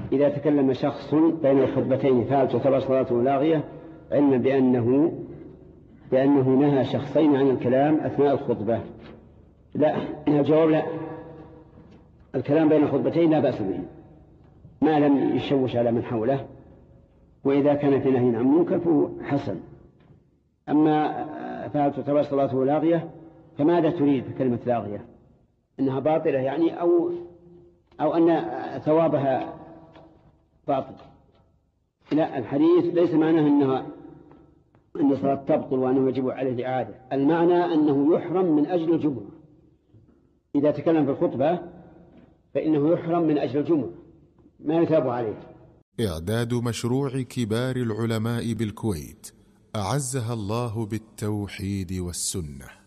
إذا تكلم شخص بين الخطبتين فهل تعتبر صلاته لاغية؟ علما بأنه نهى شخصين عن الكلام أثناء الخطبة. لا، الجواب لا، الكلام بين الخطبتين لا بأس به ما لم يشوش على من حوله، وإذا كان في نهي عن منكر فهو حسن. أما فهل تعتبر صلاته لاغية، فماذا تريد بكلمة لاغية؟ إنها باطلة يعني أو أن ثوابها باطل؟ لا، الحديث ليس معناه أن الصلاة تبطل وأنه يجب عليه الإعادة، المعنى أنه يحرم من أجل الجمعة. إذا تكلم في الخطبة فإنه يحرم من أجل الجمعة، ما يثاب عليه. إعداد مشروع كبار العلماء بالكويت أعزها الله بالتوحيد والسنة.